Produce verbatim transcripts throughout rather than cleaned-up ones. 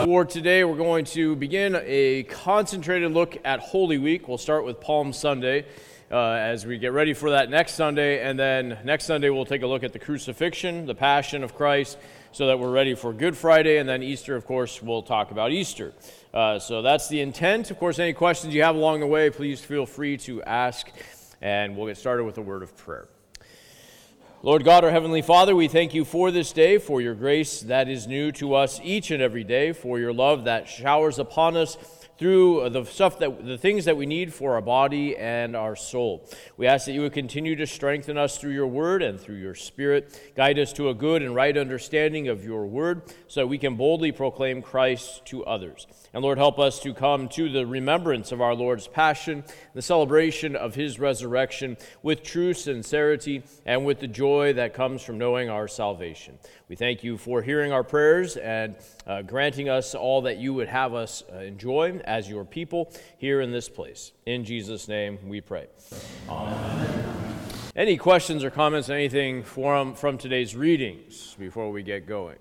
For today, we're going to begin a concentrated look at Holy Week. We'll start with Palm Sunday uh, as we get ready for that next Sunday, and then next Sunday we'll take a look at the crucifixion, the passion of Christ, so that we're ready for Good Friday, and then Easter, of course, we'll talk about Easter. Uh, so that's the intent. Of course, any questions you have along the way, please feel free to ask, and we'll get started with a word of prayer. Lord God, our Heavenly Father, we thank you for this day, for your grace that is new to us each and every day, for your love that showers upon us through the stuff that the things that we need for our body and our soul. We ask that you would continue to strengthen us through your word and through your Spirit. Guide us to a good and right understanding of your word so that we can boldly proclaim Christ to others. And Lord, help us to come to the remembrance of our Lord's passion, the celebration of his resurrection with true sincerity and with the joy that comes from knowing our salvation. We thank you for hearing our prayers and uh, granting us all that you would have us uh, enjoy as your people here in this place. In Jesus' name we pray. Amen. Any questions or comments, anything from, from today's readings before we get going?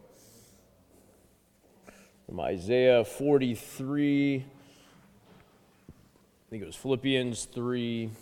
From Isaiah forty-three, I think it was Philippians three,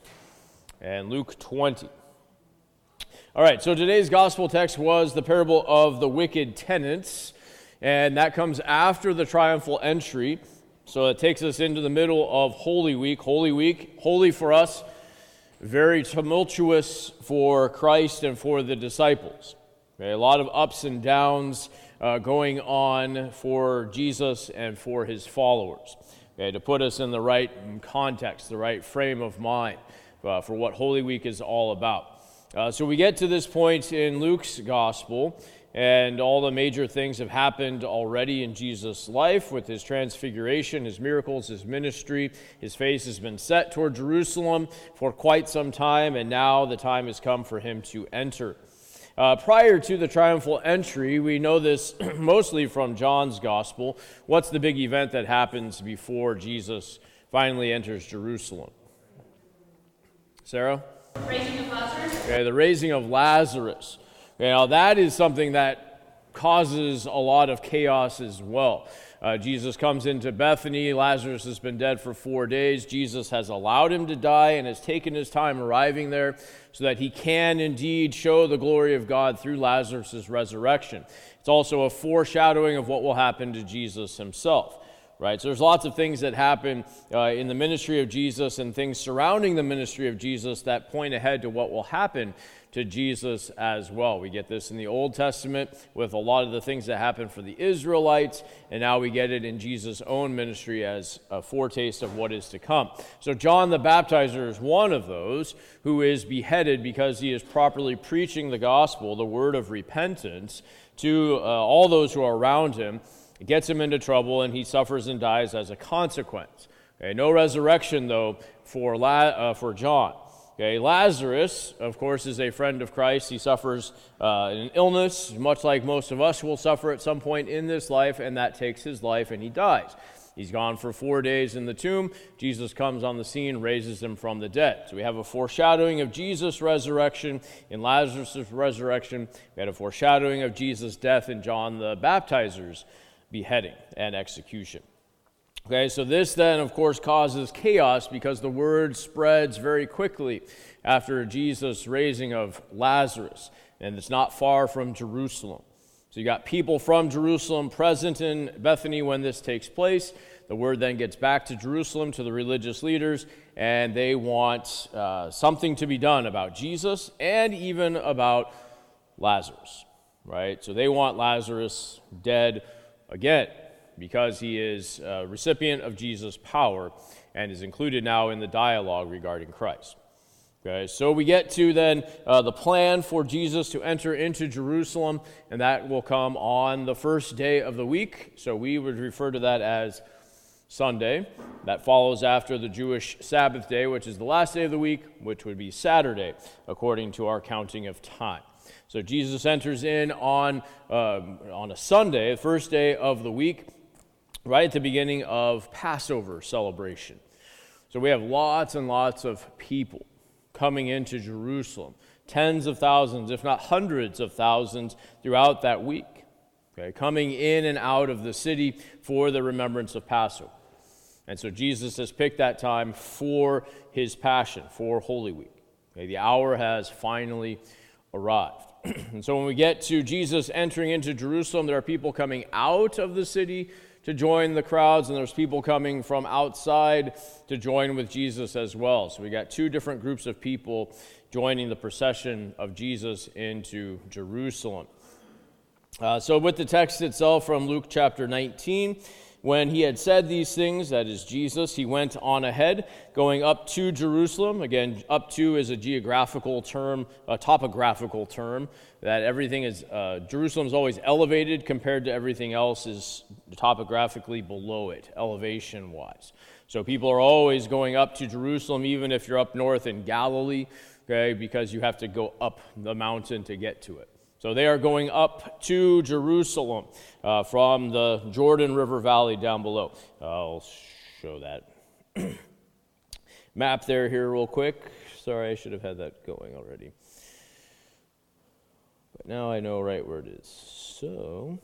and Luke twenty. All right, so today's gospel text was the parable of the wicked tenants, and that comes after the triumphal entry. So it takes us into the middle of Holy Week. Holy Week, holy for us, very tumultuous for Christ and for the disciples. Okay, a lot of ups and downs uh, going on for Jesus and for his followers. Okay, to put us in the right context, the right frame of mind uh, for what Holy Week is all about. Uh, so we get to this point in Luke's gospel, and all the major things have happened already in Jesus' life with his transfiguration, his miracles, his ministry. His face has been set toward Jerusalem for quite some time, and now the time has come for him to enter. Uh, prior to the triumphal entry, we know this mostly from John's gospel. What's the big event that happens before Jesus finally enters Jerusalem? Sarah? Raising of Lazarus. Okay, the raising of Lazarus. Okay, now that is something that causes a lot of chaos as well. Uh, Jesus comes into Bethany. Lazarus has been dead for four days. Jesus has allowed him to die and has taken his time arriving there so that he can indeed show the glory of God through Lazarus' resurrection. It's also a foreshadowing of what will happen to Jesus himself. Right, so there's lots of things that happen uh, in the ministry of Jesus and things surrounding the ministry of Jesus that point ahead to what will happen to Jesus as well. We get this in the Old Testament with a lot of the things that happen for the Israelites, and now we get it in Jesus' own ministry as a foretaste of what is to come. So John the Baptizer is one of those who is beheaded because he is properly preaching the gospel, the word of repentance, to uh, all those who are around him. It gets him into trouble, and he suffers and dies as a consequence. Okay, no resurrection, though, for La- uh, for John. Okay, Lazarus, of course, is a friend of Christ. He suffers uh, an illness, much like most of us will suffer at some point in this life, and that takes his life, and he dies. He's gone for four days in the tomb. Jesus comes on the scene, raises him from the dead. So we have a foreshadowing of Jesus' resurrection in Lazarus' resurrection. We had a foreshadowing of Jesus' death in John the Baptizer's beheading and execution. Okay, so this then, of course, causes chaos because the word spreads very quickly after Jesus' raising of Lazarus, and it's not far from Jerusalem. So you got people from Jerusalem present in Bethany when this takes place. The word then gets back to Jerusalem, to the religious leaders, and they want uh, something to be done about Jesus and even about Lazarus, right? So they want Lazarus dead again, because he is a recipient of Jesus' power and is included now in the dialogue regarding Christ. Okay, so we get to then uh, the plan for Jesus to enter into Jerusalem, and that will come on the first day of the week. So we would refer to that as Sunday. That follows after the Jewish Sabbath day, which is the last day of the week, which would be Saturday, according to our counting of time. So Jesus enters in on um, on a Sunday, the first day of the week, right at the beginning of Passover celebration. So we have lots and lots of people coming into Jerusalem, tens of thousands, if not hundreds of thousands, throughout that week. okay, coming in and out of the city for the remembrance of Passover. And so Jesus has picked that time for his passion, for Holy Week. Okay, the hour has finally arrived. And so when we get to Jesus entering into Jerusalem, there are people coming out of the city to join the crowds, and there's people coming from outside to join with Jesus as well. So we got two different groups of people joining the procession of Jesus into Jerusalem. Uh, so with the text itself from Luke chapter nineteen, when he had said these things, that is Jesus, he went on ahead, going up to Jerusalem. Again, up to is a geographical term, a topographical term, that everything is, uh, Jerusalem's always elevated compared to everything else is topographically below it, elevation-wise. So people are always going up to Jerusalem, even if you're up north in Galilee, okay, because you have to go up the mountain to get to it. So they are going up to Jerusalem uh, from the Jordan River Valley down below. I'll show that map there here real quick. Sorry, I should have had that going already. But now I know right where it is. So,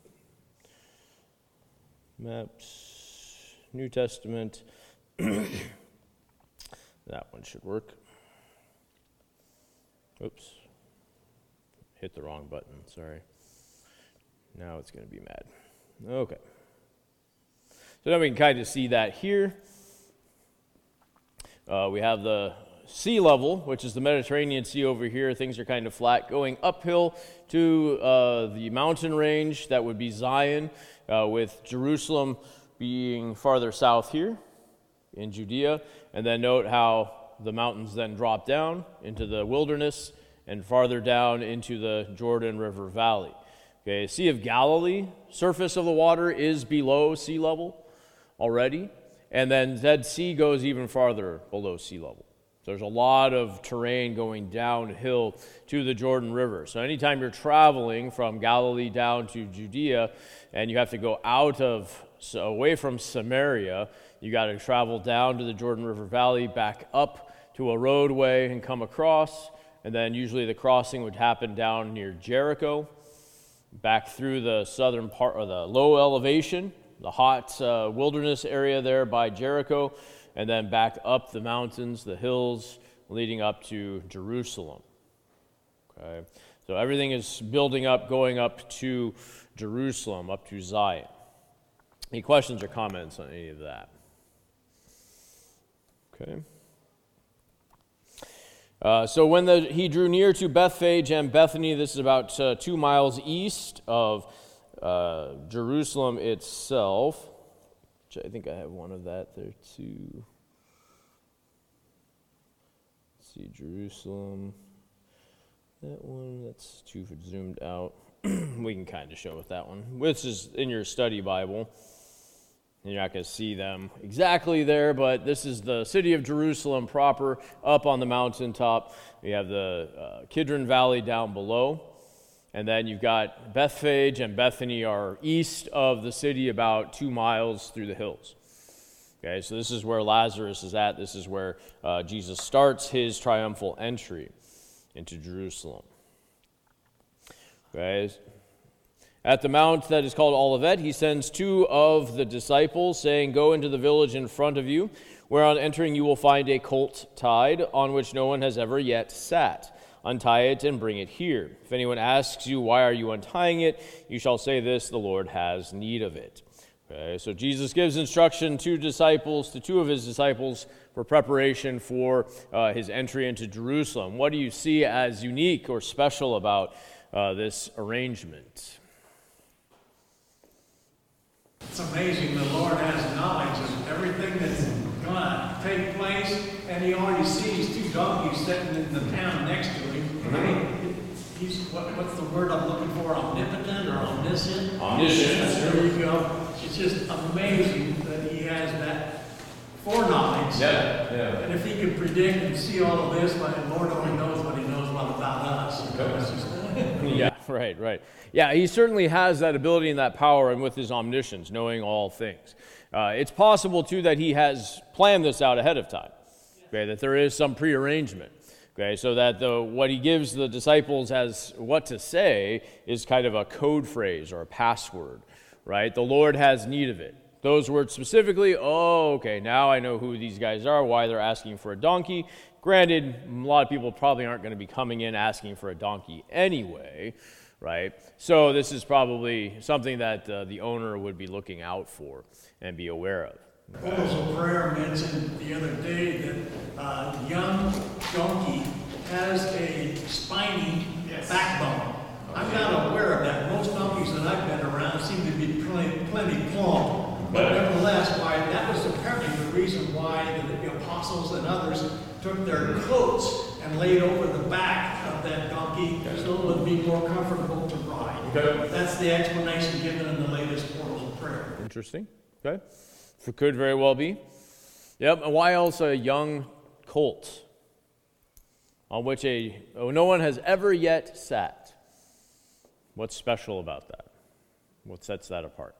maps, New Testament. That one should work. Oops. Hit the wrong button, sorry. Now it's going to be mad. Okay. So now we can kind of see that here. Uh, we have the sea level, which is the Mediterranean Sea over here. Things are kind of flat. Going uphill to uh, the mountain range, that would be Zion, uh, with Jerusalem being farther south here in Judea. And then note how the mountains then drop down into the wilderness and farther down into the Jordan River Valley. Okay, Sea of Galilee, surface of the water is below sea level already, and then Dead Sea goes even farther below sea level. So there's a lot of terrain going downhill to the Jordan River. So anytime you're traveling from Galilee down to Judea, and you have to go out of, so away from Samaria, you got to travel down to the Jordan River Valley, back up to a roadway and come across. And then usually the crossing would happen down near Jericho, back through the southern part, or the low elevation, the hot uh, wilderness area there by Jericho, and then back up the mountains, the hills, leading up to Jerusalem. Okay, so everything is building up, going up to Jerusalem, up to Zion. Any questions or comments on any of that? Okay. Uh, so when the, he drew near to Bethphage and Bethany, this is about uh, two miles east of uh, Jerusalem itself, which I think I have one of that there too. Let's see, Jerusalem, that one, that's too zoomed out. We can kind of show with that one, which is in your study Bible. You're not going to see them exactly there, but this is the city of Jerusalem proper, up on the mountaintop. We have the uh, Kidron Valley down below, and then you've got Bethphage and Bethany are east of the city, about two miles through the hills. Okay, so this is where Lazarus is at. This is where uh, Jesus starts his triumphal entry into Jerusalem. Okay. At the mount that is called Olivet, he sends two of the disciples, saying, "Go into the village in front of you, where on entering you will find a colt tied, on which no one has ever yet sat. Untie it and bring it here. If anyone asks you, 'Why are you untying it?' you shall say this, 'The Lord has need of it.'" Okay, so Jesus gives instruction to disciples, to two of his disciples, for preparation for uh, his entry into Jerusalem. What do you see as unique or special about uh, this arrangement? It's amazing the Lord has knowledge of everything that's going to take place, and he already sees two donkeys sitting in the town next to him. I mean, he's, what, what's the word I'm looking for, omnipotent or omniscient? Omniscient. There you go. It's just amazing that he has that foreknowledge. Yeah, yeah. And if he can predict and see all of this, but the Lord only knows what he knows what about us. You know, it's just, yeah, right, right. Yeah, he certainly has that ability and that power, and with his omniscience, knowing all things. Uh, it's possible, too, that he has planned this out ahead of time, okay, that there is some prearrangement. Okay, so that the what he gives the disciples as what to say is kind of a code phrase or a password, right? The Lord has need of it. Those words specifically, oh, okay, now I know who these guys are, why they're asking for a donkey. Granted, a lot of people probably aren't going to be coming in asking for a donkey anyway, right? So this is probably something that uh, the owner would be looking out for and be aware of. Also, prayer mentioned the other day that uh, a young donkey has a spiny yes. backbone. I'm not aware of that. Most donkeys that I've been around seem to be plenty, plenty plump. But nevertheless, why that was apparently the reason why the apostles and others took their coats and laid over the back of that donkey so it would be more comfortable to ride. Okay. That's the explanation given in the latest Portals of Prayer. Interesting. Okay. It could very well be. Yep. And why else a young colt on which a oh, no one has ever yet sat? What's special about that? What sets that apart?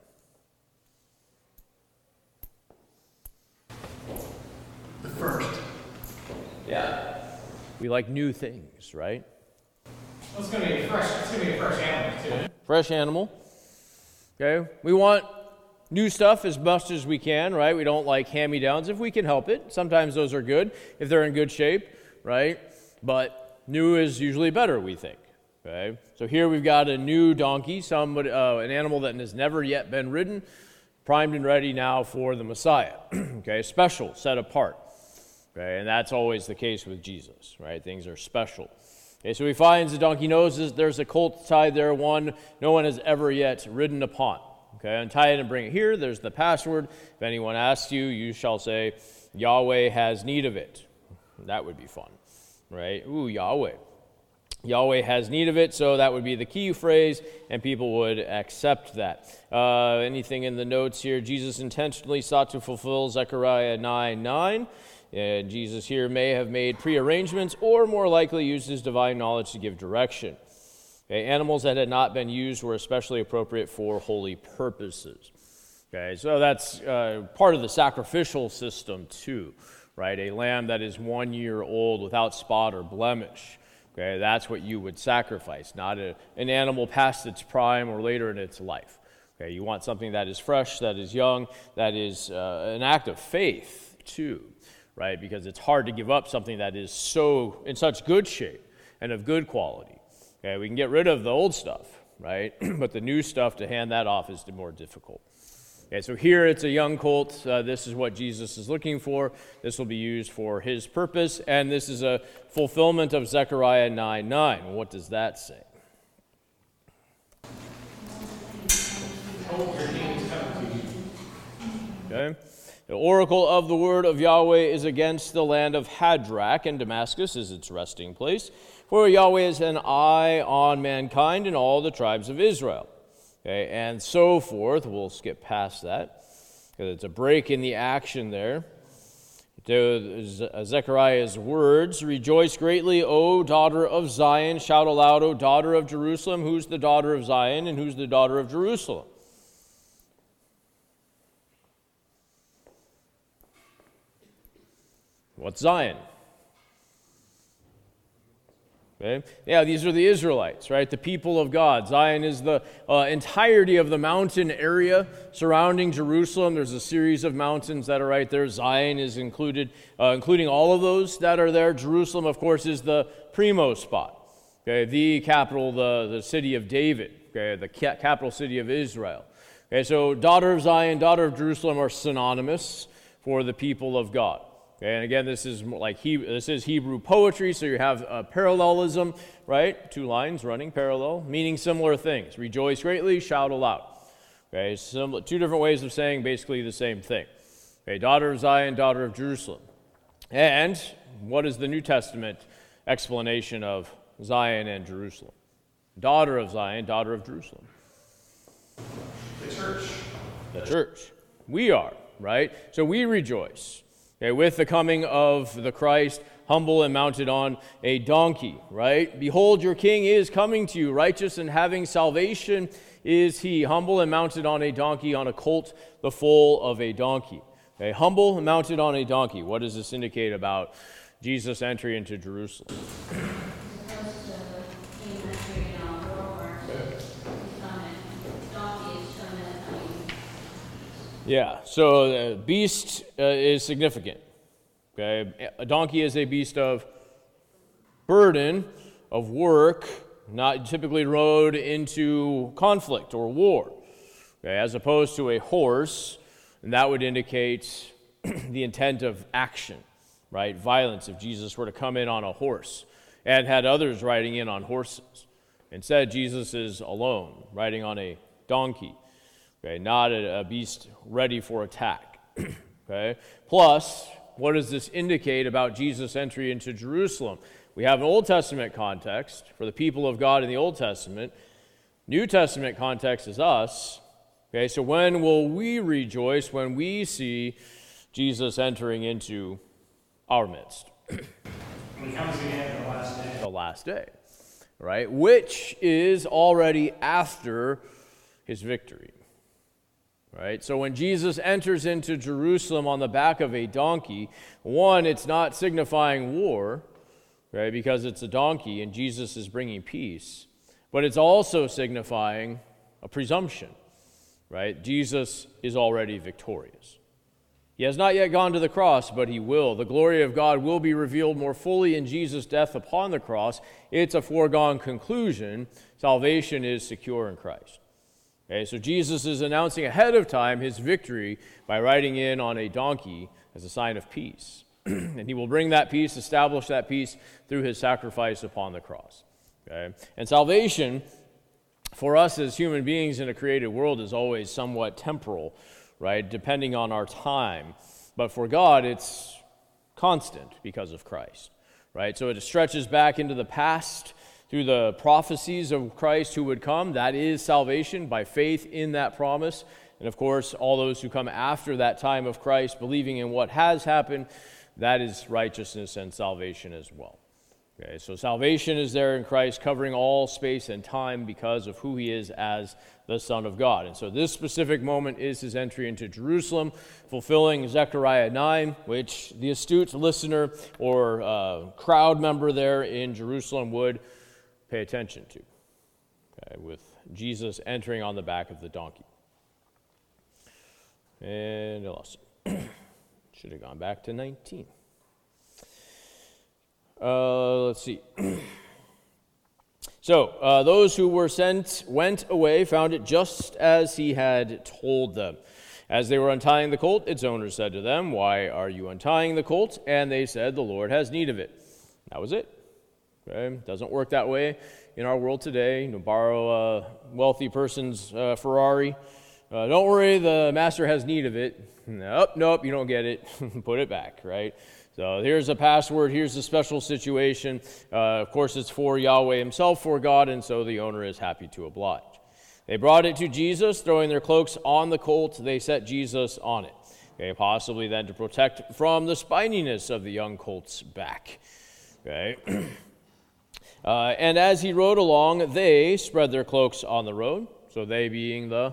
The first. Yeah. We like new things, right? Well, it's going to be a fresh. It's going to be a fresh animal too. Fresh animal. Okay. We want new stuff as much as we can, right? We don't like hand-me-downs if we can help it. Sometimes those are good if they're in good shape, right? But new is usually better, we think. Okay. So here we've got a new donkey, somebody, uh, an animal that has never yet been ridden, primed and ready now for the Messiah. Okay. Special, set apart. Okay, and that's always the case with Jesus, right? Things are special. Okay, so he finds the donkey noses. There's a colt tied there, one no one has ever yet ridden upon. Okay, untie it and bring it here. There's the password. If anyone asks you, you shall say, Yahweh has need of it. That would be fun, right? Ooh, Yahweh. Yahweh has need of it, so that would be the key phrase, and people would accept that. Uh, anything in the notes here? Jesus intentionally sought to fulfill Zechariah nine nine. And Jesus here may have made prearrangements or more likely used his divine knowledge to give direction. Okay, animals that had not been used were especially appropriate for holy purposes. Okay, so that's uh, part of the sacrificial system too, right? A lamb that is one year old without spot or blemish. Okay, that's what you would sacrifice, not a, an animal past its prime or later in its life. Okay, you want something that is fresh, that is young, that is uh, an act of faith too. Right, because it's hard to give up something that is so in such good shape and of good quality. Okay, we can get rid of the old stuff, right? But the new stuff, to hand that off is more difficult. Okay, so here it's a young colt. Uh, this is what Jesus is looking for. This will be used for his purpose, and this is a fulfillment of Zechariah nine nine. What does that say? Okay. The oracle of the word of Yahweh is against the land of Hadrach, and Damascus is its resting place. For Yahweh is an eye on mankind and all the tribes of Israel. Okay, and so forth. We'll skip past that, because it's a break in the action there. To Zechariah's words, rejoice greatly, O daughter of Zion. Shout aloud, O daughter of Jerusalem. Who's the daughter of Zion and who's the daughter of Jerusalem? What's Zion? Okay. Yeah, these are the Israelites, right? The people of God. Zion is the uh, entirety of the mountain area surrounding Jerusalem. There's a series of mountains that are right there. Zion is included, uh, including all of those that are there. Jerusalem, of course, is the primo spot. Okay, the capital, the, the city of David. Okay, the ca- capital city of Israel. Okay, so daughter of Zion, daughter of Jerusalem are synonymous for the people of God. Okay, and again, this is like he, this is Hebrew poetry, so you have uh, parallelism, right? Two lines running parallel, meaning similar things. Rejoice greatly, shout aloud. Okay, similar, two different ways of saying basically the same thing. Okay, daughter of Zion, daughter of Jerusalem. And what is the New Testament explanation of Zion and Jerusalem? Daughter of Zion, daughter of Jerusalem. The church. The church. We are, right? So we rejoice. Okay, with the coming of the Christ, humble and mounted on a donkey, right? Behold, your king is coming to you, righteous and having salvation is he, humble and mounted on a donkey, on a colt, the foal of a donkey. Okay, humble and mounted on a donkey. What does this indicate about Jesus' entry into Jerusalem. Yeah, so the beast uh, is significant. Okay, a donkey is a beast of burden, of work, not typically rode into conflict or war, okay, as opposed to a horse, and that would indicate the intent of action, right? Violence, if Jesus were to come in on a horse and had others riding in on horses. Instead, Jesus is alone, riding on a donkey, okay, not a, a beast ready for attack. Okay. Plus, what does this indicate about Jesus' entry into Jerusalem? We have an Old Testament context for the people of God in the Old Testament. New Testament context is us. Okay, so when will we rejoice when we see Jesus entering into our midst? When he comes again the last day. The last day, right? Which is already after his victory, right? So when Jesus enters into Jerusalem on the back of a donkey, one, it's not signifying war, right? Because it's a donkey and Jesus is bringing peace, but it's also signifying a presumption, right? Jesus is already victorious. He has not yet gone to the cross, but he will. The glory of God will be revealed more fully in Jesus' death upon the cross. It's a foregone conclusion. Salvation is secure in Christ. Okay, so Jesus is announcing ahead of time his victory by riding in on a donkey as a sign of peace. And he will bring that peace, establish that peace through his sacrifice upon the cross. Okay? And salvation, for us as human beings in a created world, is always somewhat temporal, right, depending on our time. But for God, it's constant because of Christ, right? So it stretches back into the past through the prophecies of Christ who would come. That is salvation by faith in that promise. And of course, all those who come after that time of Christ, believing in what has happened, that is righteousness and salvation as well. Okay, so salvation is there in Christ, covering all space and time because of who he is as the Son of God. And so this specific moment is his entry into Jerusalem, fulfilling Zechariah nine, which the astute listener or uh, crowd member there in Jerusalem would pay attention to, okay, with Jesus entering on the back of the donkey. And I lost it. Should have gone back to nineteen. Uh, let's see. So, uh, those who were sent went away, found it just as he had told them. As they were untying the colt, its owner said to them, "Why are you untying the colt?" And they said, "The Lord has need of it." That was it. Okay? Doesn't work that way in our world today. You know, borrow a wealthy person's uh, Ferrari. Uh, don't worry, the master has need of it. Nope, nope, you don't get it. Put it back, right? So here's a password, here's a special situation. Uh, of course, it's for Yahweh himself, for God, and so the owner is happy to oblige. They brought it to Jesus, throwing their cloaks on the colt. They set Jesus on it, okay, possibly then to protect from the spininess of the young colt's back. Okay. uh, and as he rode along, they spread their cloaks on the road, so they being the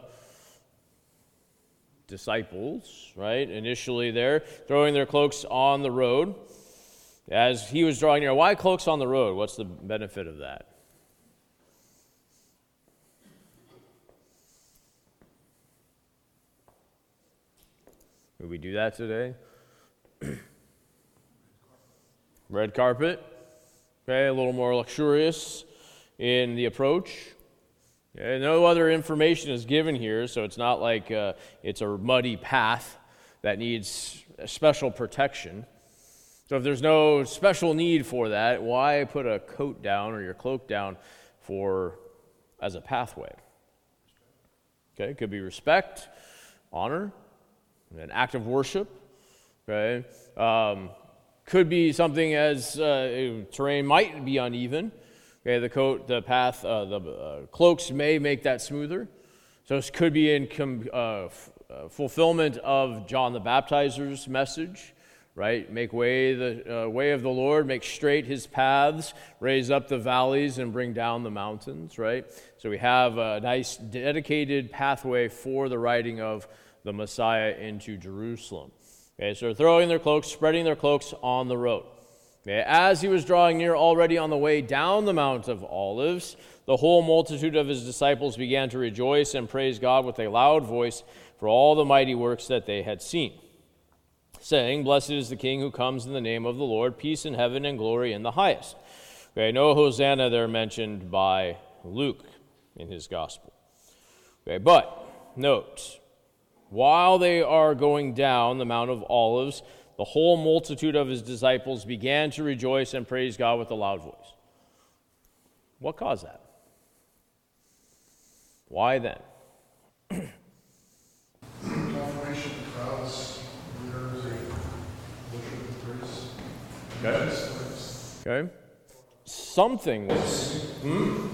disciples, right, initially there, throwing their cloaks on the road. As he was drawing near, why cloaks on the road? What's the benefit of that? Would we do that today? Red carpet, okay, a little more luxurious in the approach. Okay, no other information is given here, so it's not like uh, it's a muddy path that needs special protection. So if there's no special need for that, why put a coat down or your cloak down for as a pathway? Okay, it could be respect, honor, an act of worship. Okay, um, could be something as uh, terrain might be uneven. Okay, the coat, the path, uh, the uh, cloaks may make that smoother. So this could be in com- uh, f- uh, fulfillment of John the Baptizer's message, right? Make way the uh, way of the Lord, make straight his paths, raise up the valleys and bring down the mountains, right? So we have a nice dedicated pathway for the riding of the Messiah into Jerusalem. Okay, so they're throwing their cloaks, spreading their cloaks on the road. Okay, as he was drawing near, already on the way down the Mount of Olives, the whole multitude of his disciples began to rejoice and praise God with a loud voice for all the mighty works that they had seen, saying, "Blessed is the King who comes in the name of the Lord, peace in heaven and glory in the highest." Okay, no Hosanna there mentioned by Luke in his gospel. Okay, but note, while they are going down the Mount of Olives, the whole multitude of his disciples began to rejoice and praise God with a loud voice. What caused that? Why then? Confirmation of crowds, leaders, worship priests. Okay. Okay. Something was. Hmm?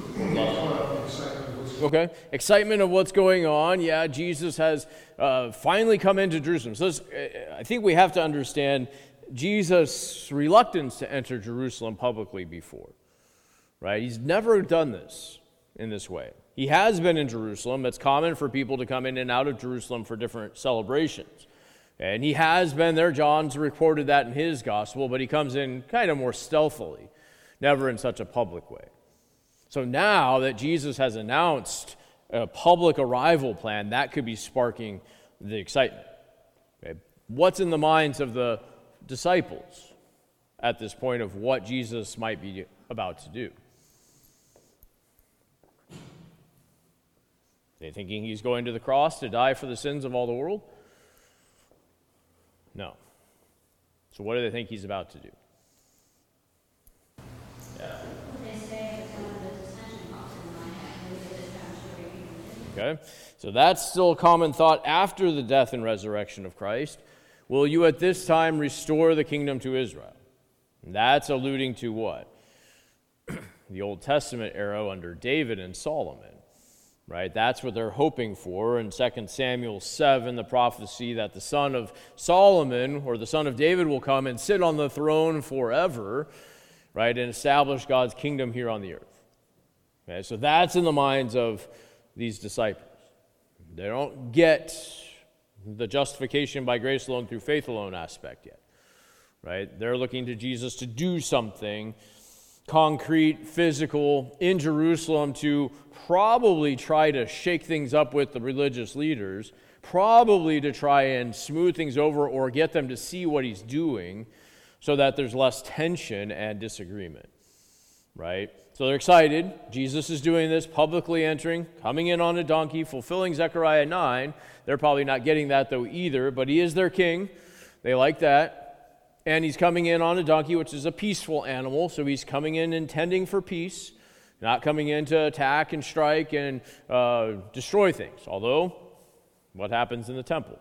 Okay. Excitement of what's going on. Yeah, Jesus has uh, finally come into Jerusalem. So this, uh, I think we have to understand Jesus' reluctance to enter Jerusalem publicly before. Right? He's never done this in this way. He has been in Jerusalem. It's common for people to come in and out of Jerusalem for different celebrations. And he has been there. John's recorded that in his gospel, but he comes in kind of more stealthily, never in such a public way. So now that Jesus has announced a public arrival plan, that could be sparking the excitement. Okay? What's in the minds of the disciples at this point of what Jesus might be about to do? Are they thinking he's going to the cross to die for the sins of all the world? No. So what do they think he's about to do? Yeah. Okay, so that's still a common thought after the death and resurrection of Christ. Will you at this time restore the kingdom to Israel? And that's alluding to what? The Old Testament era under David and Solomon, right? That's what they're hoping for. In Second Samuel seven, the prophecy that the son of Solomon or the son of David will come and sit on the throne forever, right, and establish God's kingdom here on the earth. Okay, so that's in the minds of these disciples. They don't get the justification by grace alone through faith alone aspect yet, right? They're looking to Jesus to do something concrete, physical in Jerusalem to probably try to shake things up with the religious leaders, probably to try and smooth things over or get them to see what he's doing so that there's less tension and disagreement, right? So they're excited. Jesus is doing this, publicly entering, coming in on a donkey, fulfilling Zechariah nine. They're probably not getting that, though, either, but he is their king. They like that. And he's coming in on a donkey, which is a peaceful animal, so he's coming in intending for peace, not coming in to attack and strike and uh, destroy things. Although, what happens in the temple?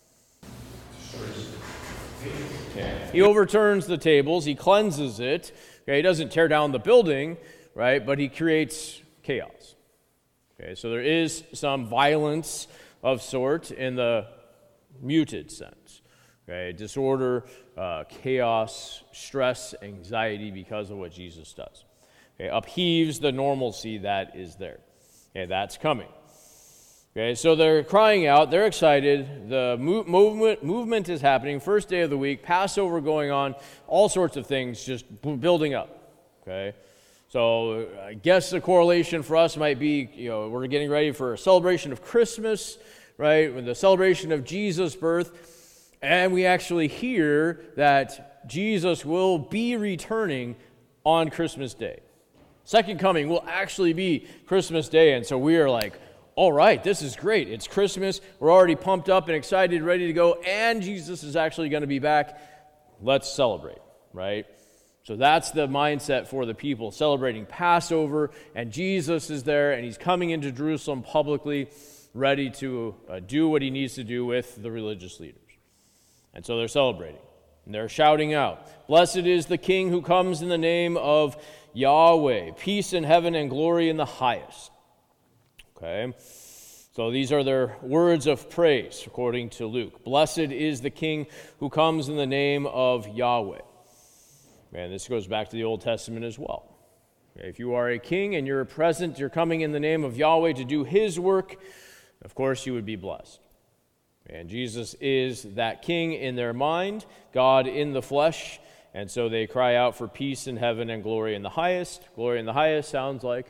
Yeah. He overturns the tables. He cleanses it. Okay, he doesn't tear down the building, right? But he creates chaos. Okay, so there is some violence of sort in the muted sense. Okay, disorder, uh, chaos, stress, anxiety because of what Jesus does. Okay, upheaves the normalcy that is there. Okay, that's coming. Okay, so they're crying out, they're excited, the mo- movement movement is happening, first day of the week, Passover going on, all sorts of things just b- building up, okay? So I guess the correlation for us might be, you know, we're getting ready for a celebration of Christmas, right, with the celebration of Jesus' birth, and we actually hear that Jesus will be returning on Christmas Day. Second coming will actually be Christmas Day, and so we are like, all right, this is great. It's Christmas. We're already pumped up and excited, ready to go, and Jesus is actually going to be back. Let's celebrate, right? So that's the mindset for the people, celebrating Passover, and Jesus is there, and he's coming into Jerusalem publicly, ready to uh, do what he needs to do with the religious leaders. And so they're celebrating, and they're shouting out, "Blessed is the King who comes in the name of Yahweh, peace in heaven and glory in the highest." Okay, so these are their words of praise, according to Luke. Blessed is the King who comes in the name of Yahweh. And this goes back to the Old Testament as well. Okay, if you are a king and you're present, you're coming in the name of Yahweh to do his work, of course you would be blessed. And Jesus is that king in their mind, God in the flesh, And so they cry out for peace in heaven and glory in the highest. Glory in the highest sounds like...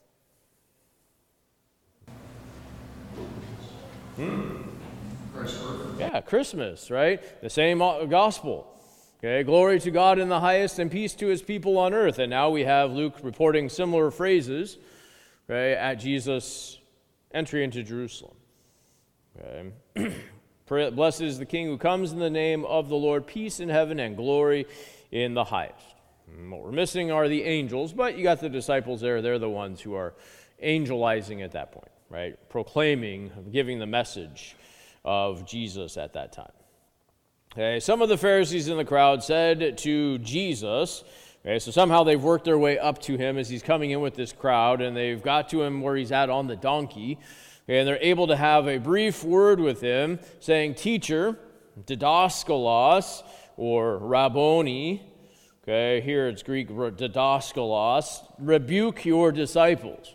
Hmm? Christ's birth. Yeah, Christmas, right? The same gospel. Okay, glory to God in the highest and peace to his people on earth. And now we have Luke reporting similar phrases, right, at Jesus' entry into Jerusalem. Okay. Blessed is the King who comes in the name of the Lord, peace in heaven and glory in the highest. And what we're missing are the angels, but you got the disciples there. They're the ones who are angelizing at that point, right? Proclaiming, giving the message of Jesus at that time. Okay, some of the Pharisees in the crowd said to Jesus, okay, so somehow they've worked their way up to him as he's coming in with this crowd, and they've got to him where he's at on the donkey, okay, and they're able to have a brief word with him, saying, Teacher, didaskalos, or Rabboni, okay, here it's Greek didaskalos, rebuke your disciples.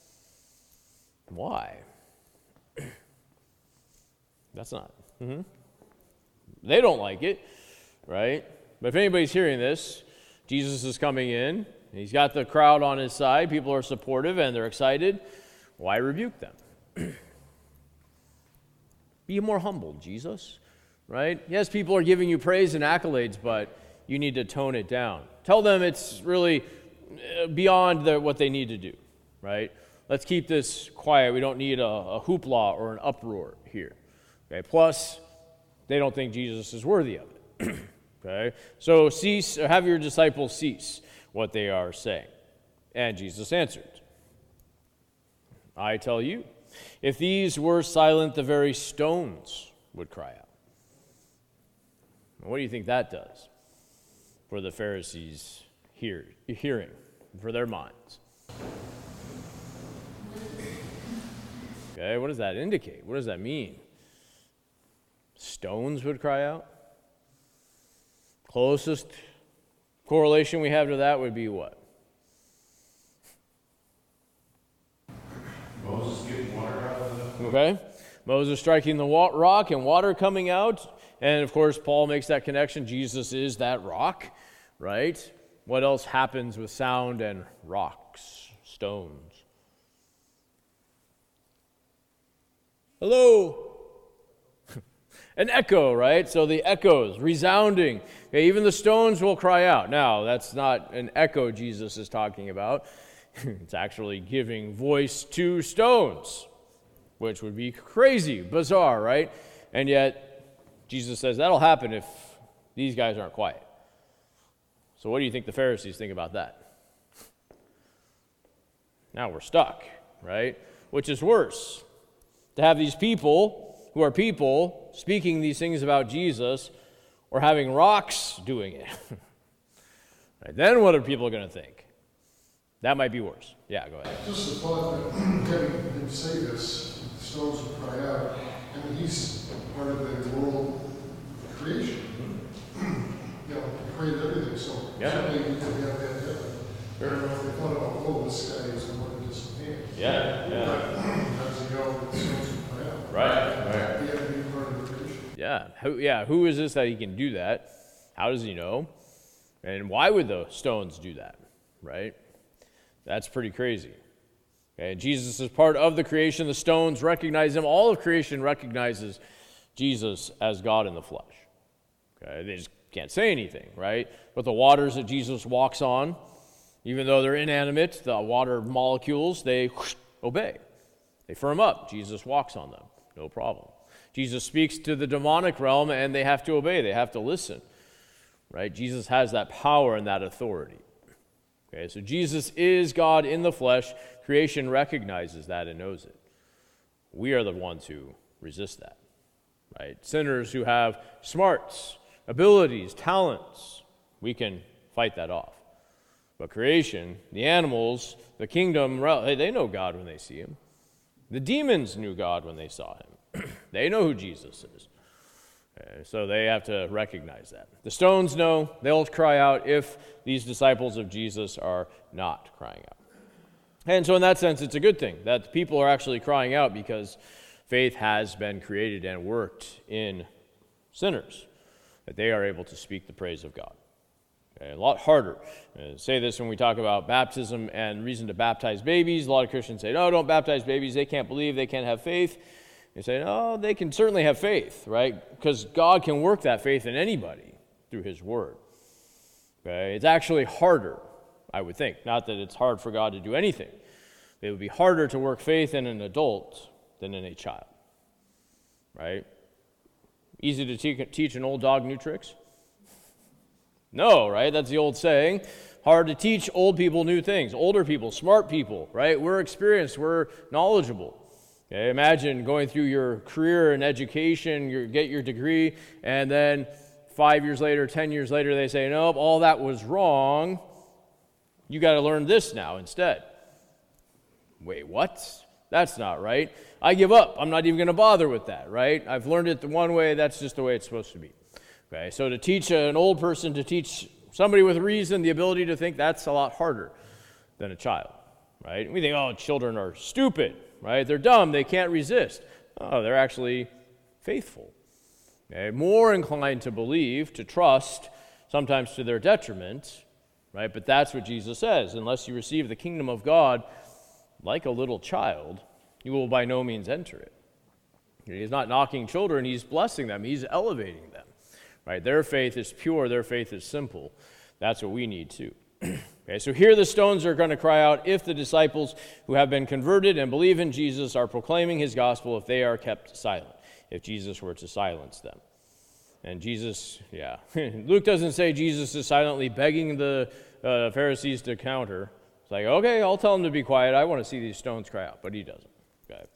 Why? That's not. Mm-hmm. They don't like it, right? But if anybody's hearing this, Jesus is coming in. He's got the crowd on his side. People are supportive and they're excited. Why rebuke them? Be more humble, Jesus, right? Yes, people are giving you praise and accolades, but you need to tone it down. Tell them it's really beyond the, what they need to do, right? Let's keep this quiet. We don't need a, a hoopla or an uproar here. Okay. Plus, they don't think Jesus is worthy of it. Okay? So cease, or have your disciples cease what they are saying. And Jesus answered, I tell you, if these were silent, the very stones would cry out. What do you think that does for the Pharisees hear, hearing, for their minds? Okay, what does that indicate? What does that mean? Stones would cry out? Closest correlation we have to that would be what? Moses getting water out of the... Okay. Moses striking the wa- rock and water coming out. And of course, Paul makes that connection. Jesus is that rock, right? What else happens with sound and rocks, stones? Hello? An echo, right? So the echoes, resounding. Okay, even the stones will cry out. Now, that's not an echo Jesus is talking about. It's actually giving voice to stones, which would be crazy, bizarre, right? And yet, Jesus says that'll happen if these guys aren't quiet. So what do you think the Pharisees think about that? Now we're stuck, right? Which is worse? To have these people who are people speaking these things about Jesus, or having rocks doing it. Right, then what are people going to think? That might be worse. Yeah, go ahead. Just the thought that having him say this, the stones will cry out, and he's part of the world creation. You know, he created everything, so Yeah. certainly you could have that happen. I don't know if they thought about, oh, this guy is the one who disappeared. Yeah, yeah. How does he know the stones will cry out? Right, right. He had to be part of the creation. Yeah, who, yeah, who is this that he can do that? How does he know? And why would the stones do that, right? That's pretty crazy. Okay, Jesus is part of the creation. The stones recognize him. All of creation recognizes Jesus as God in the flesh. Okay, they just can't say anything, right? But the waters that Jesus walks on, even though they're inanimate, the water molecules, they whoosh, obey. They firm up. Jesus walks on them. No problem. Jesus speaks to the demonic realm, and they have to obey. They have to listen, right? Jesus has that power and that authority. Okay, so Jesus is God in the flesh. Creation recognizes that and knows it. We are the ones who resist that, right? Sinners who have smarts, abilities, talents, we can fight that off. But creation, the animals, the kingdom, they know God when they see him. The demons knew God when they saw him. They know who Jesus is. Okay, so they have to recognize that. The stones know. They'll cry out if these disciples of Jesus are not crying out. And so in that sense, it's a good thing that people are actually crying out, because faith has been created and worked in sinners, that they are able to speak the praise of God. Okay, a lot harder. Uh, say this when we talk about baptism and reason to baptize babies. A lot of Christians say, no, don't baptize babies. They can't believe. They can't have faith. You say, no, they can certainly have faith, right? Because God can work that faith in anybody through his word. Okay? It's actually harder, I would think. Not that it's hard for God to do anything. It would be harder to work faith in an adult than in a child, right? Easy to te- teach an old dog new tricks? No, right? That's the old saying. Hard to teach old people new things. Older people, smart people, right? We're experienced. We're knowledgeable. Okay? Imagine going through your career and education, you get your degree, and then five years later, ten years later, they say, nope, all that was wrong. You got to learn this now instead. Wait, what? That's not right. I give up. I'm not even going to bother with that, right? I've learned it the one way. That's just the way it's supposed to be. Okay, so to teach an old person, to teach somebody with reason, the ability to think, that's a lot harder than a child, right? We think, oh, children are stupid, right? They're dumb. They can't resist. Oh, they're actually faithful. Okay, more inclined to believe, to trust, sometimes to their detriment, right? But that's what Jesus says. Unless you receive the kingdom of God like a little child, you will by no means enter it. He's not knocking children. He's blessing them. He's elevating them. Right? Their faith is pure. Their faith is simple. That's what we need too. Okay, so here the stones are going to cry out if the disciples who have been converted and believe in Jesus are proclaiming his gospel, if they are kept silent, if Jesus were to silence them. And Jesus, yeah, Luke doesn't say Jesus is silently begging the uh, Pharisees to counter. It's like, okay, I'll tell them to be quiet. I want to see these stones cry out, but he doesn't. Okay.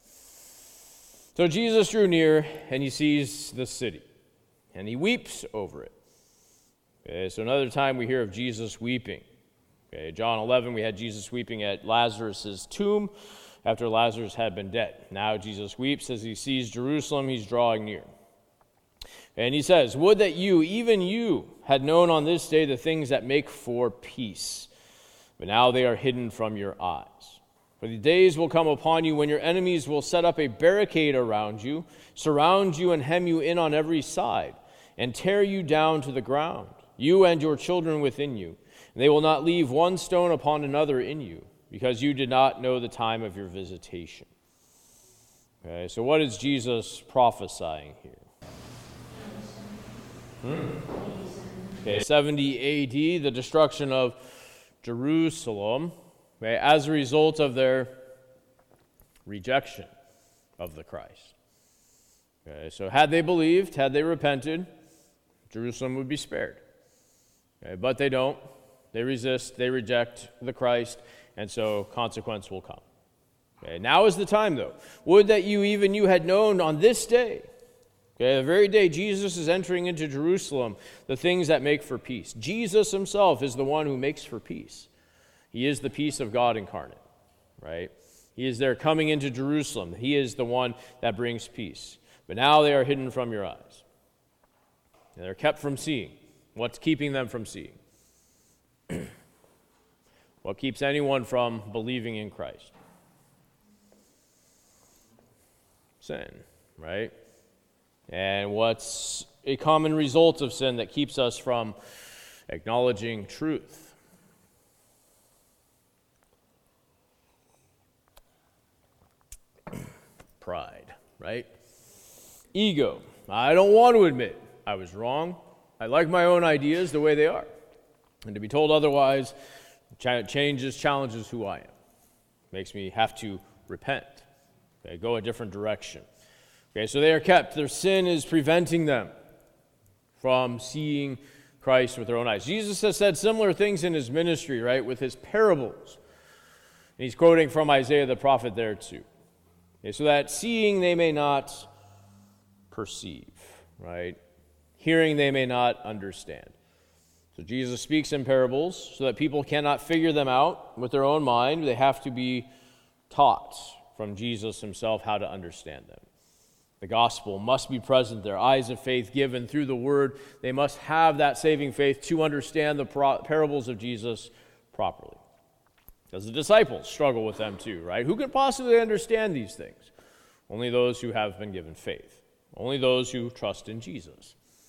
So Jesus drew near and he sees the city. And he weeps over it. Okay, so another time we hear of Jesus weeping. Okay, John eleven, we had Jesus weeping at Lazarus' tomb after Lazarus had been dead. Now Jesus weeps as he sees Jerusalem. He's drawing near. And he says, would that you, even you, had known on this day the things that make for peace. But now they are hidden from your eyes. For the days will come upon you when your enemies will set up a barricade around you, surround you and hem you in on every side, and tear you down to the ground, you and your children within you. And they will not leave one stone upon another in you, because you did not know the time of your visitation. Okay, so what is Jesus prophesying here? Hmm. Okay, seventy A D, the destruction of Jerusalem, okay, as a result of their rejection of the Christ. Okay, so had they believed, had they repented, Jerusalem would be spared. Okay, but they don't. They resist, they reject the Christ, and so consequence will come. Okay, now is the time, though. Would that you, even you, had known on this day, okay, the very day Jesus is entering into Jerusalem, the things that make for peace. Jesus himself is the one who makes for peace. He is the peace of God incarnate, right? He is there coming into Jerusalem. He is the one that brings peace. But now they are hidden from your eyes. And they're kept from seeing. What's keeping them from seeing? What keeps anyone from believing in Christ? Sin, right? And what's a common result of sin that keeps us from acknowledging truth? Pride, right? Ego. I don't want to admit I was wrong. I like my own ideas the way they are. And to be told otherwise ch- changes, challenges who I am. Makes me have to repent. Okay, go a different direction. Okay, so they are kept. Their sin is preventing them from seeing Christ with their own eyes. Jesus has said similar things in his ministry, right, with his parables. And he's quoting from Isaiah the prophet there too. Okay, so that seeing they may not perceive, right? Hearing they may not understand. So Jesus speaks in parables so that people cannot figure them out with their own mind. They have to be taught from Jesus himself how to understand them. The gospel must be present, their eyes of faith given through the word. They must have that saving faith to understand the pro- parables of Jesus properly. Because the disciples struggle with them too, right? Who could possibly understand these things? Only those who have been given faith. Only those who trust in Jesus.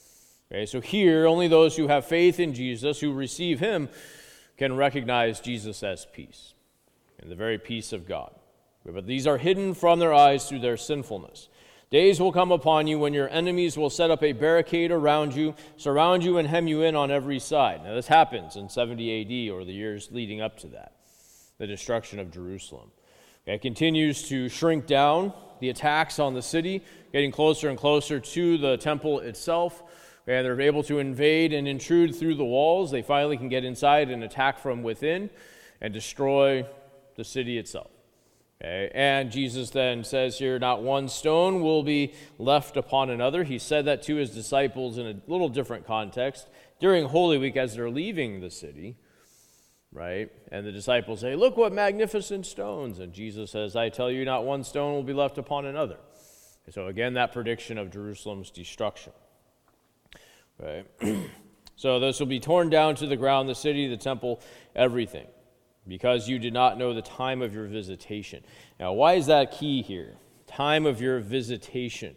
Okay, so here, only those who have faith in Jesus, who receive him, can recognize Jesus as peace, and the very peace of God. But these are hidden from their eyes through their sinfulness. Days will come upon you when your enemies will set up a barricade around you, surround you, and hem you in on every side. Now, this happens in seventy A D, or the years leading up to that, the destruction of Jerusalem. It continues to shrink down, the attacks on the city, getting closer and closer to the temple itself. And they're able to invade and intrude through the walls. They finally can get inside and attack from within and destroy the city itself. Okay? And Jesus then says here, not one stone will be left upon another. He said that to his disciples in a little different context during Holy Week as they're leaving the city, right? And the disciples say, look what magnificent stones. And Jesus says, I tell you, not one stone will be left upon another. And so again, that prediction of Jerusalem's destruction. Right? So this will be torn down to the ground, the city, the temple, everything, because you did not know the time of your visitation. Now, why is that key here? Time of your visitation.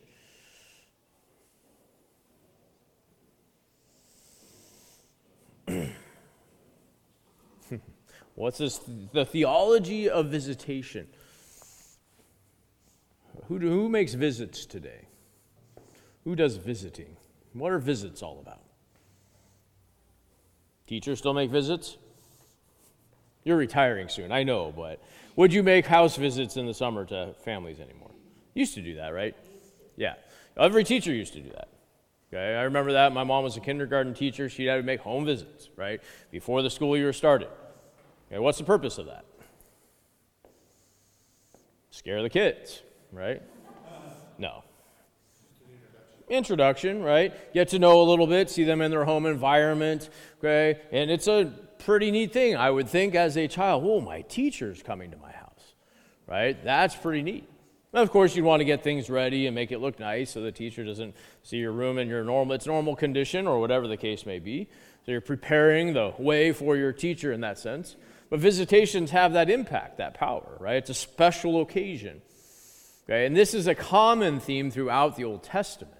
What's this? The theology of visitation. Who, do, who makes visits today? Who does visiting? What are visits all about? Teachers still make visits? You're retiring soon, I know, but would you make house visits in the summer to families anymore? Used to do that, right? Yeah. Every teacher used to do that. Okay, I remember that. My mom was a kindergarten teacher. She had to make home visits, right, before the school year started. Okay, what's the purpose of that? Scare the kids, right? No. Introduction, right? Get to know a little bit, see them in their home environment, okay? And it's a pretty neat thing, I would think, as a child. Oh, my teacher's coming to my house, right? That's pretty neat. And of course, you want to get things ready and make it look nice so the teacher doesn't see your room in your normal, its normal condition or whatever the case may be. So you're preparing the way for your teacher in that sense. But visitations have that impact, that power, right? It's a special occasion. Okay? And this is a common theme throughout the Old Testament.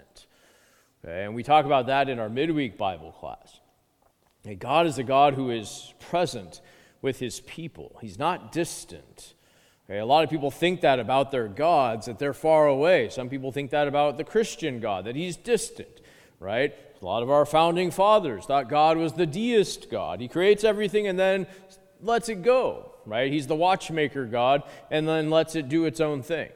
Okay, and we talk about that in our midweek Bible class. Okay, God is a God who is present with his people. He's not distant. Okay, a lot of people think that about their gods, that they're far away. Some people think that about the Christian God, that he's distant, right? A lot of our founding fathers thought God was the deist God. He creates everything and then lets it go, right? He's the watchmaker God and then lets it do its own thing.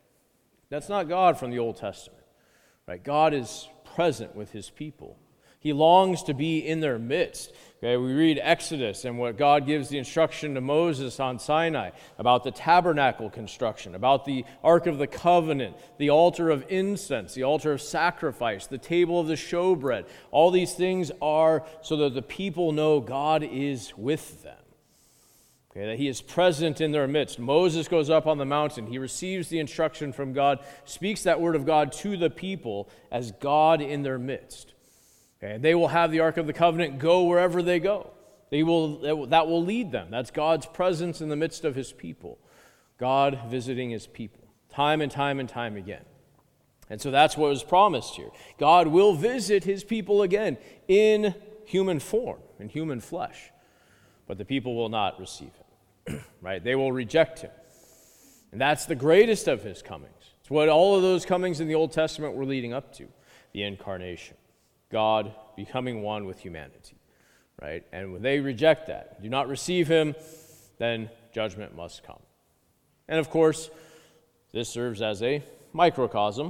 That's not God from the Old Testament, right? God is present with his people. He longs to be in their midst. Okay, we read Exodus and what God gives the instruction to Moses on Sinai about the tabernacle construction, about the Ark of the Covenant, the altar of incense, the altar of sacrifice, the table of the showbread. All these things are so that the people know God is with them. Okay, that he is present in their midst. Moses goes up on the mountain. He receives the instruction from God, speaks that word of God to the people as God in their midst. Okay, and they will have the Ark of the Covenant go wherever they go. They will, that will lead them. That's God's presence in the midst of his people. God visiting his people, time and time and time again. And so that's what was promised here. God will visit his people again in human form, in human flesh. But the people will not receive him. Right? They will reject him. And that's the greatest of his comings. It's what all of those comings in the Old Testament were leading up to, the incarnation. God becoming one with humanity. Right? And when they reject that, do not receive him, then judgment must come. And of course, this serves as a microcosm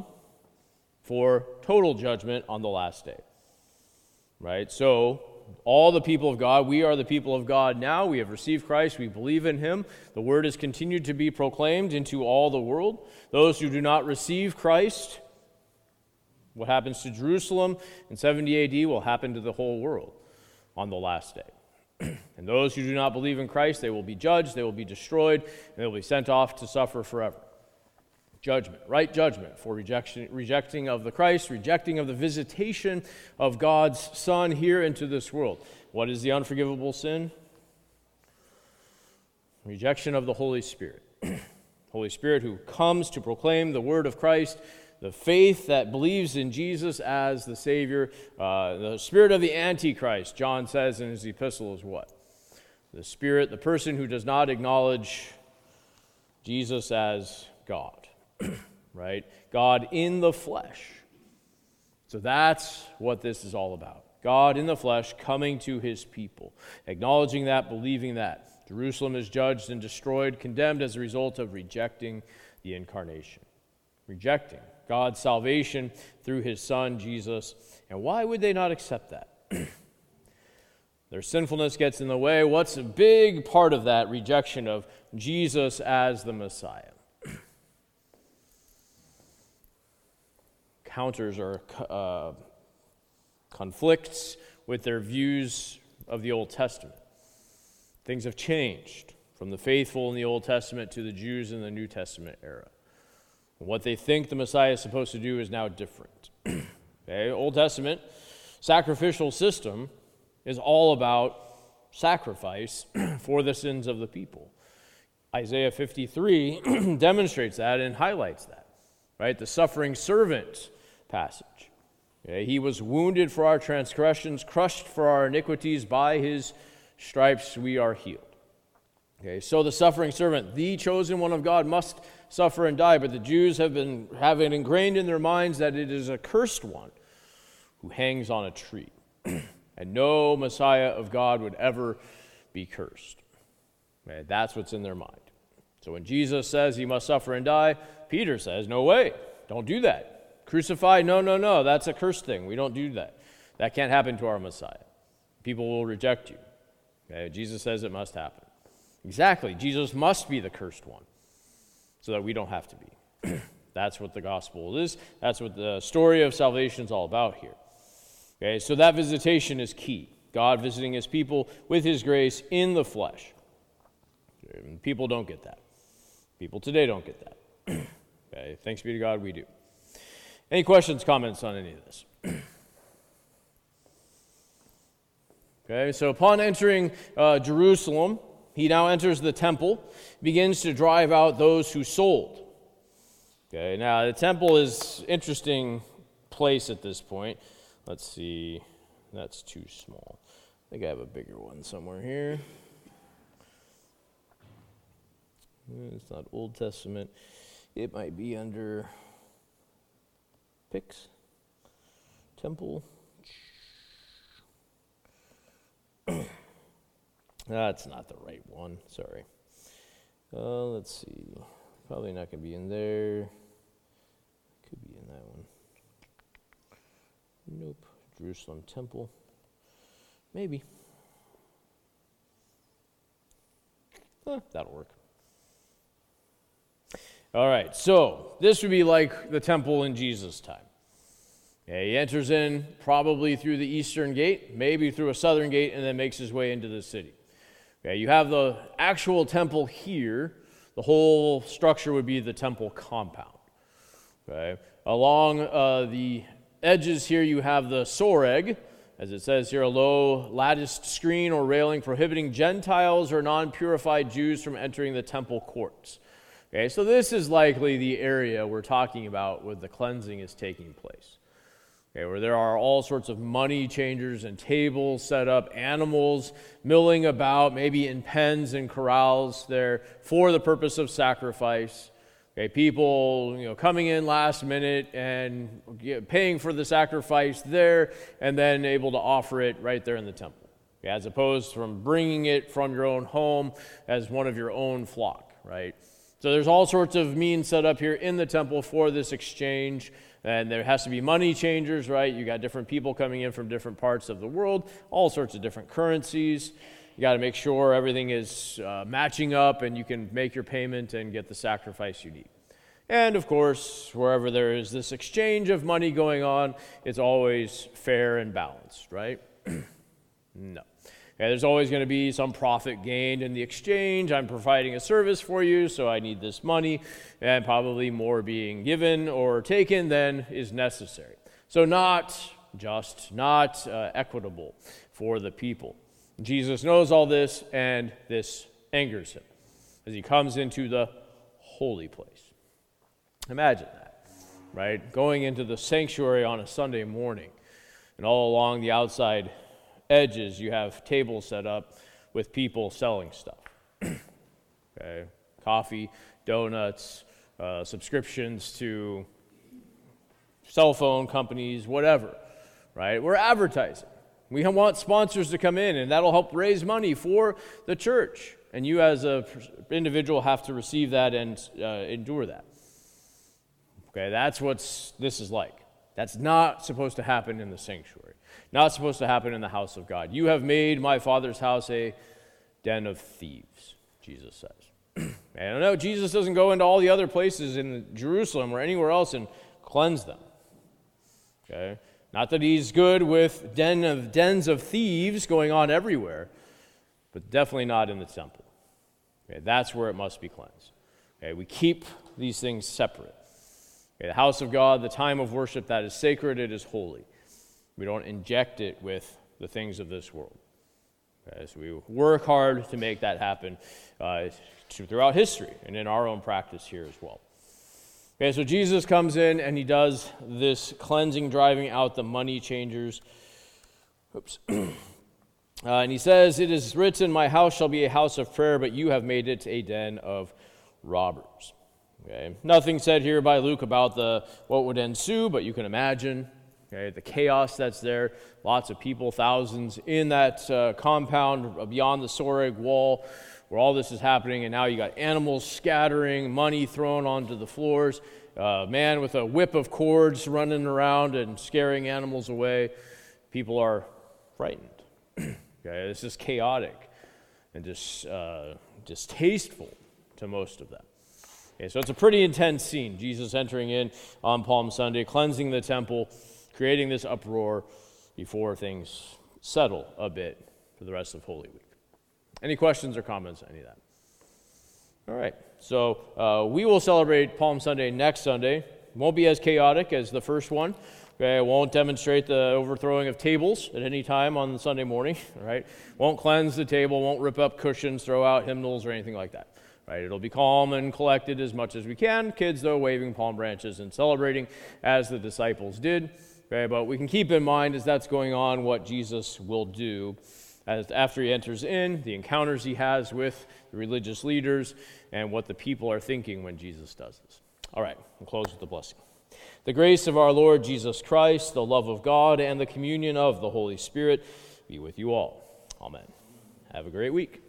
for total judgment on the last day. Right? So, all the people of God, we are the people of God now. We have received Christ. We believe in him. The word has continued to be proclaimed into all the world. Those who do not receive Christ, what happens to Jerusalem in seventy A D will happen to the whole world on the last day. And those who do not believe in Christ, they will be judged, they will be destroyed, and they will be sent off to suffer forever. Judgment, right judgment for rejection, rejecting of the Christ, rejecting of the visitation of God's Son here into this world. What is the unforgivable sin? Rejection of the Holy Spirit. Holy Spirit who comes to proclaim the word of Christ, The faith that believes in Jesus as the Savior, uh, the spirit of the Antichrist, John says in his epistle, is what? The spirit, the person who does not acknowledge Jesus as God, right? God in the flesh. So that's what this is all about. God in the flesh coming to his people, acknowledging that, believing that. Jerusalem is judged and destroyed, condemned as a result of rejecting the incarnation. Rejecting God's salvation through his Son, Jesus. And why would they not accept that? Their sinfulness gets in the way. What's a big part of that rejection of Jesus as the Messiah? Counters or uh, conflicts with their views of the Old Testament. Things have changed from the faithful in the Old Testament to the Jews in the New Testament era. What they think the Messiah is supposed to do is now different. Okay, Old Testament sacrificial system is all about sacrifice for the sins of the people. Isaiah fifty-three demonstrates that and highlights that. Right, the suffering servant passage. Okay, he was wounded for our transgressions, crushed for our iniquities. By his stripes we are healed. Okay, so the suffering servant, the chosen one of God, must suffer and die, but the Jews have been have it ingrained in their minds that it is a cursed one who hangs on a tree, and no Messiah of God would ever be cursed. Okay, that's what's in their mind. So when Jesus says he must suffer and die, Peter says, no way, don't do that. Crucify, no, no, no, that's a cursed thing. We don't do that. That can't happen to our Messiah. People will reject you. Okay, Jesus says it must happen. Exactly, Jesus must be the cursed one so that we don't have to be. That's what the gospel is. That's what the story of salvation is all about here. Okay, so that visitation is key. God visiting his people with his grace in the flesh. People don't get that. People today don't get that. Okay, thanks be to God, we do. Any questions, comments on any of this? Okay, so upon entering uh, Jerusalem, he now enters the temple, begins to drive out those who sold. Okay, now the temple is an interesting place at this point. Let's see, that's too small. I think I have a bigger one somewhere here. It's not Old Testament. It might be under Pix, Temple. That's not the right one, sorry. Uh, let's see. Probably not going to be in there. Could be in that one. Nope. Jerusalem Temple. Maybe. Eh, that'll work. All right, so this would be like the temple in Jesus' time. Okay, he enters in probably through the eastern gate, maybe through a southern gate, and then makes his way into the city. Okay, you have the actual temple here. The whole structure would be the temple compound. Okay, along uh, the edges here, you have the soreg, as it says here, a low latticed screen or railing prohibiting Gentiles or non-purified Jews from entering the temple courts. Okay, so this is likely the area we're talking about where the cleansing is taking place. Okay, where there are all sorts of money changers and tables set up, animals milling about, maybe in pens and corrals there for the purpose of sacrifice. Okay, people, you know, coming in last minute and paying for the sacrifice there, and then able to offer it right there in the temple, okay, as opposed from bringing it from your own home as one of your own flock, right? So there's all sorts of means set up here in the temple for this exchange, and there has to be money changers, right? You got different people coming in from different parts of the world, all sorts of different currencies. You got to make sure everything is uh, matching up and you can make your payment and get the sacrifice you need. And of course, wherever there is this exchange of money going on, it's always fair and balanced, right? No. Okay, there's always going to be some profit gained in the exchange. I'm providing a service for you, so I need this money, and probably more being given or taken than is necessary. So not just, not uh, equitable for the people. Jesus knows all this, and this angers him as he comes into the holy place. Imagine that. right? Going into the sanctuary on a Sunday morning. And all along the outside edges, you have tables set up with people selling stuff. Okay, coffee, donuts, uh, subscriptions to cell phone companies, whatever, right? We're advertising. We want sponsors to come in, and that'll help raise money for the church. And you as an individual have to receive that and uh, endure that. Okay, that's what this is like. That's not supposed to happen in the sanctuary. Not supposed to happen in the house of God. You have made my Father's house a den of thieves, Jesus says. And I know Jesus doesn't go into all the other places in Jerusalem or anywhere else and cleanse them. Okay? Not that he's good with den of dens of thieves going on everywhere, but definitely not in the temple. Okay? That's where it must be cleansed. Okay? We keep these things separate. Okay? The house of God, the time of worship, that is sacred, it is holy. We don't inject it with the things of this world. Okay? So we work hard to make that happen uh, throughout history and in our own practice here as well. Okay, so Jesus comes in and he does this cleansing, driving out the money changers. Oops. uh, and he says, "It is written, my house shall be a house of prayer, but you have made it a den of robbers." Okay, nothing said here by Luke about the what would ensue, but you can imagine. Okay, the chaos that's there, lots of people, thousands in that uh, compound beyond the Soreg wall where all this is happening, and now you got animals scattering, money thrown onto the floors, a uh, man with a whip of cords running around and scaring animals away. People are frightened. Okay, this is chaotic and just uh, distasteful to most of them. Okay, so it's a pretty intense scene. Jesus entering in on Palm Sunday, cleansing the temple, creating this uproar before things settle a bit for the rest of Holy Week. Any questions or comments on any of that? All right, so uh, we will celebrate Palm Sunday next Sunday. It won't be as chaotic as the first one. Okay, it won't demonstrate the overthrowing of tables at any time on Sunday morning. Right? Won't cleanse the table, won't rip up cushions, throw out hymnals or anything like that. Right? It'll be calm and collected as much as we can. Kids, though, waving palm branches and celebrating as the disciples did. Okay, but we can keep in mind as that's going on what Jesus will do as after he enters in, the encounters he has with the religious leaders, and what the people are thinking when Jesus does this. All right, we'll close with the blessing. The grace of our Lord Jesus Christ, the love of God, and the communion of the Holy Spirit be with you all. Amen. Have a great week.